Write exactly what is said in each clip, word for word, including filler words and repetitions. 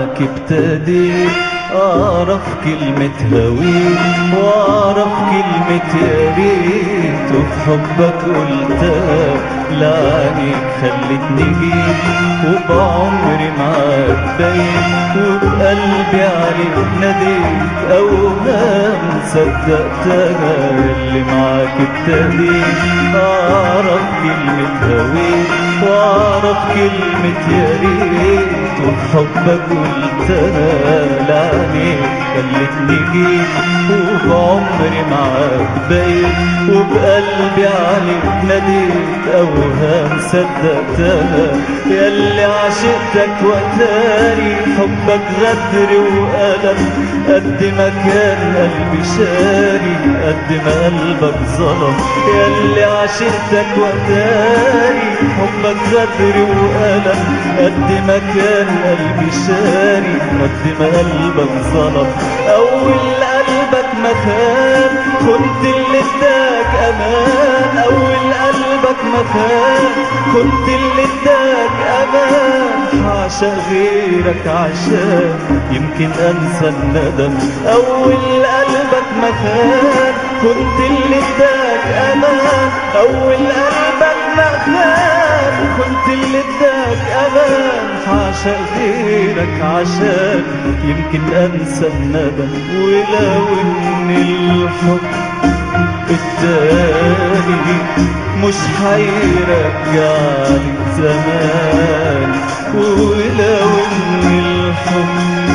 معاك ابتديت أعرف كلمة هويت وأعرف كلمة يا ريت، وفي حبك قلتها لعنيك خلتني جيت، وبعمري معاك بقيت، وبقلبي عليك ناديت، أوهام صدقتها اللي معاك ابتديت أعرف كلمة هويت وأعرف كلمة يا ريت، وفي حبك قلتها لعنيك خلتني جيت، وبعمري معاك بقيت، وبقلبي عليك ناديت، أوهام صدقتها ياللي عشقتك وتاري حبك غدر وألم، قد ما كان قلبي شاري قد ما قلبك ظلم، ياللي عشقتك وتاري حبك غدر وألم، قد ما كان قلبي شاري قد ما قلبك ظلم، أول قلبك ما خان كنت اللي اداك أمان، أول قلبك ما خان كنت اللي اداك أمان، عشق غيرك عشان يمكن أنسى الندم، أول قلبك ما خان كنت اللي اداك أمان، أول قلبك ما خان كنت اللي اداك أمان، عشق غيرك عشان يمكن أنسى الندم، ولو إن الحب التاني مش هيرجعني زمان، ولو إن الحب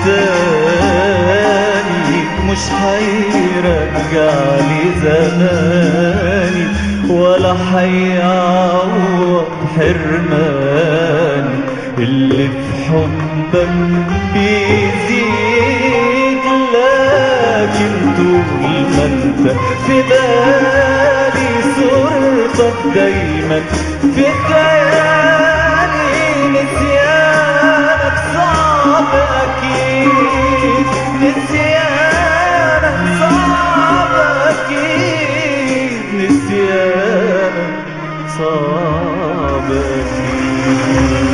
التاني مش هيرجعني زماني، ولا هيعوض حرماني اللي في حبك بيزيد، لكن طول ما انت في بالي صورتك دايما في خيالي، نسيانك صعب اكيد، نسيانك صعب اكيد، نسيانك صعب اكيد.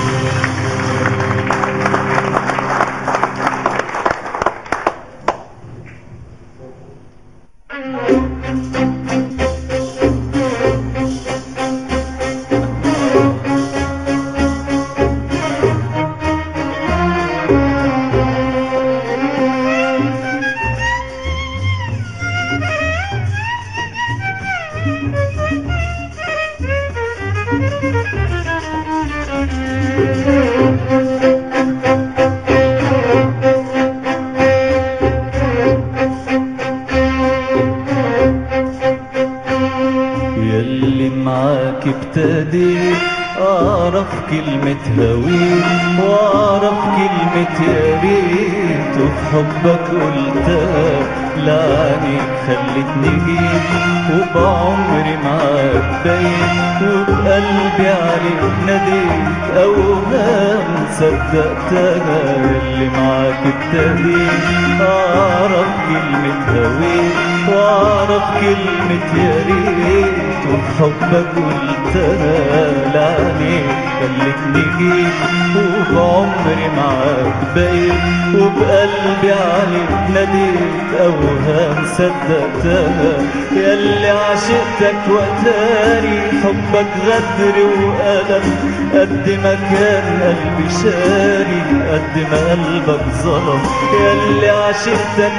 ياللي معاك ابتديت أعرف كلمة هويت وأعرف كلمة يا ريت، وفي حبك قلتها لعنيك خلتني جيت، وبعمري معاك بقيت، وبقلبي عليك ناديت، أوهام صدقتها اللي معاك ابتديت أعرف كلمة هويت وأعرف كلمة يا ريت، وفي حبك قلتها لعنيك خلتني جيت، وبعمري معاك بقيت، وبقلبي عليك ناديت، أوهام صدقتها ياللي عشقتك وتاري حبك غدر وألم، قد ما كان قلبي شاري قد ما قلبك ظلم، ياللي عشقتك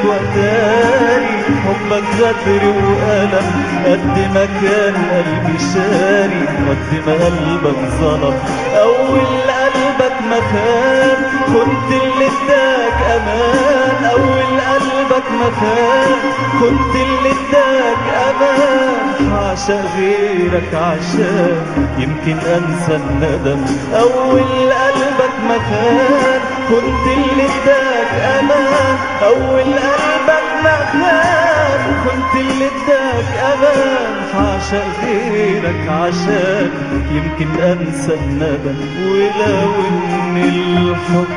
وتاري حبك غدر وألم، قد ما كان قلبي شاري قد ما قلبك ظلم، أول قلبك ما خان كنت اللي اداك أمان، أول قلبك ما خان كنت اللي اداك أمان، عشق غيرك عشان يمكن أنسى الندم، أول قلبك ما خان كنت اللي اداك أمان، أول قلبك ما خان كنت اللي اداك أمان، عشق غيرك عشان يمكن أنسى الندم، ولو إن الحب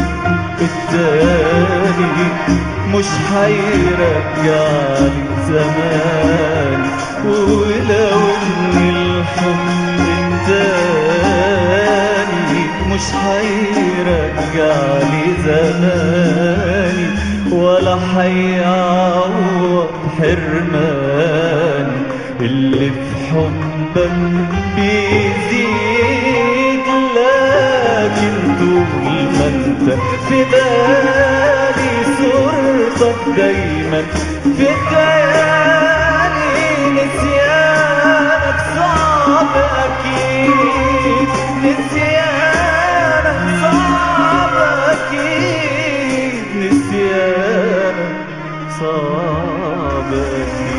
التاني مش هيرجعني زمان، ولو إن الحب التاني مش حيرجع لي زماني ولا حيعوض حرماني. اللي في حبك بيزيد لكن طول ما انت في بالي صورتك دايما في خيالي. نسيانك صعب اكيد، نسيانك صعب اكيد، نسيانك صعب اكيد.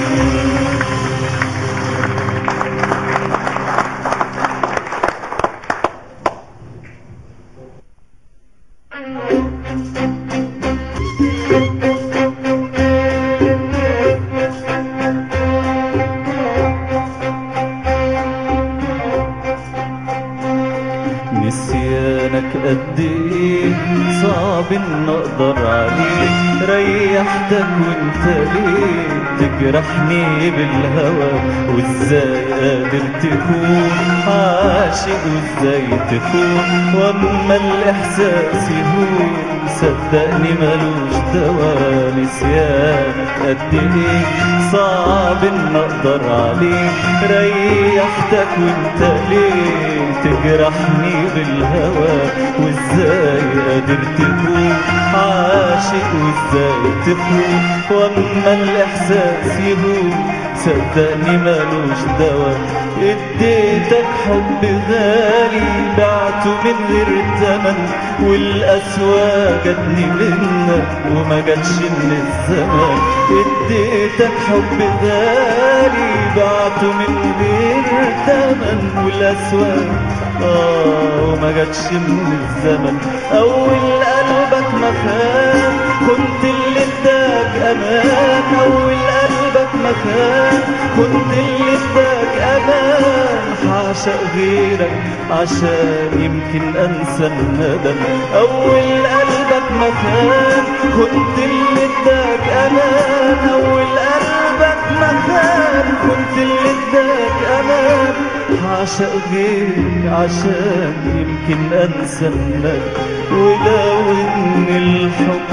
نسيانك قد ايه صعب ان اقدر عليه. ريحتك وانت ليه تجرحني بالهوى؟ وازاي قادر تكون عاشق وازاي تكون واما الاحساس يهون؟ صدقني ملوش دوا. نسيانك قد ايه صعب ان اقدر عليه. ريحتك وانت ليه تجرحني بالهوى؟ وازاي قادر تكون عاشق وازاي تكون واما الاحساس يهون؟ صدقني ملوش دوا. اديتك حب غالي بعته من غير تمن، والقسوة جاتني منك وما جاتش من الزمن. اديتك حب غالي بعته من غير تمن، والقسوة آه وما جاتش من الزمن. أول قلبك ما خان كنت اللي اداك أمان. أول قلبك ما خان كنت اللي اداك أمان. هعشق غيرك عشان يمكن أنسى الندم. أول قلبك ما خان كنت اللي اداك أمان. أول قلبك ما خان كنت اللي اداك أمان. هعشق غيرك عشان يمكن أنسى الندم. ولو إن الحب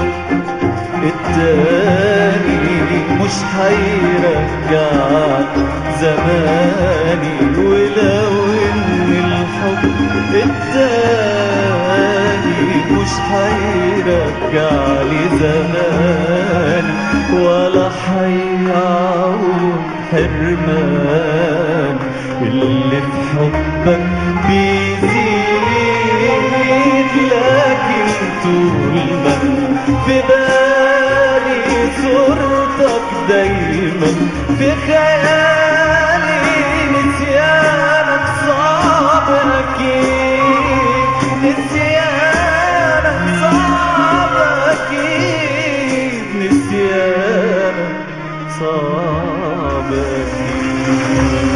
التاني مش حيرجعك زماني. ولو إن الحب التاني مش حيرجع لي زماني ولا حيعود حرمان. اللي في حبك بيزيد لكن طول ما في بالي صورتك دايما في خيالي. نسيانك صعب اكيد، نسيانك صعب اكيد، نسيانك صعب اكيد.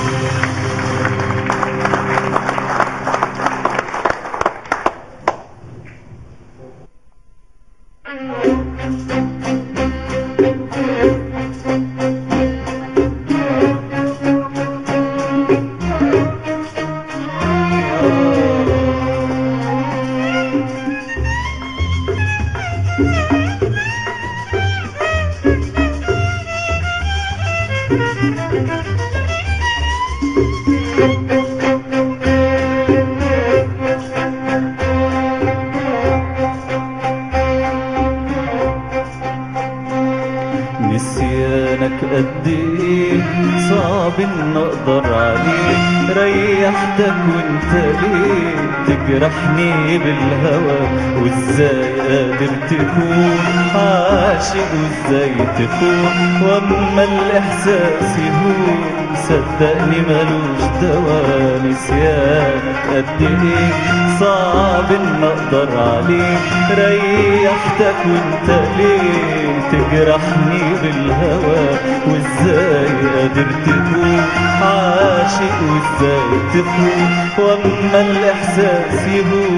نسيانك قد ايه صعب ان اقدر عليه. ريحتك وانت ليه تجرحني بالهوى؟ وازاي قادر تكون عاشق وازاي تكون واما الاحساس يهون؟ صدقني ملوش دوا. نسيانك قد ايه صعب ان اقدر عليه. ريحتك وانت ليه تجرحني بالهوى؟ وازاي قادر تكون عاشق وازاي تكون واما الاحساس يهون؟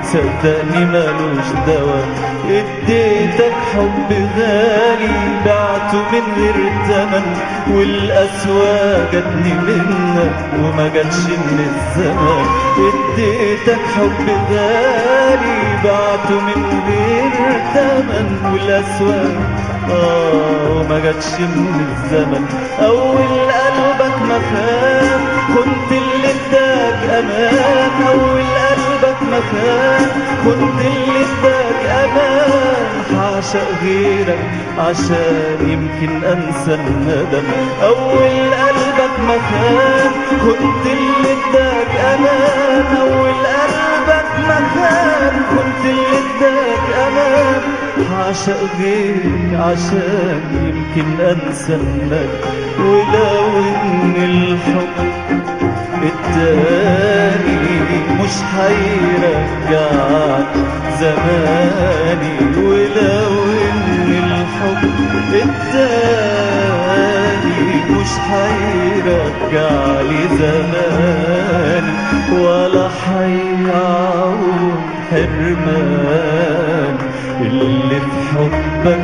صدقني مالوش دوا. اديتك حب غالي بعته من غير تمن، والقسوة جاتني منك وما جاتش من الزمن. اديتك حب غالي بعته من غير تمن، والقسوة آه وما جاتش من الزمن. أول قلبك ما خان كنت اللي اداك أمان، أول قلبك ما خان كنت اللي اداك أمان. هعشق غيرك عشان يمكن أنسى الندم، أول قلبك ما خان كنت اللي اداك أمان، أول قلبك ما خان كنت اللي اداك أمان. هعشق غيرك عشان يمكن أنسى الندم، ولو إن الحب التاني مش هيرجعك زماني، ولو إن الحب التاني مش هيرجع لي زماني، ولا هيعود حرمان اللي في حبك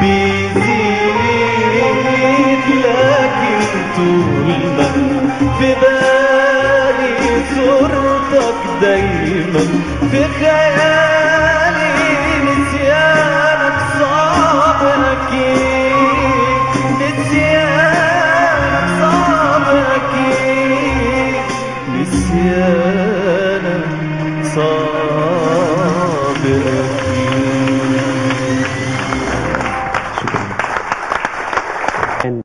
بيزيد. لكن طول ما في بالي صورتك دايما في خيالي، نسيانك صعب أكيد، نسيانك صعب أكيد، نسيانك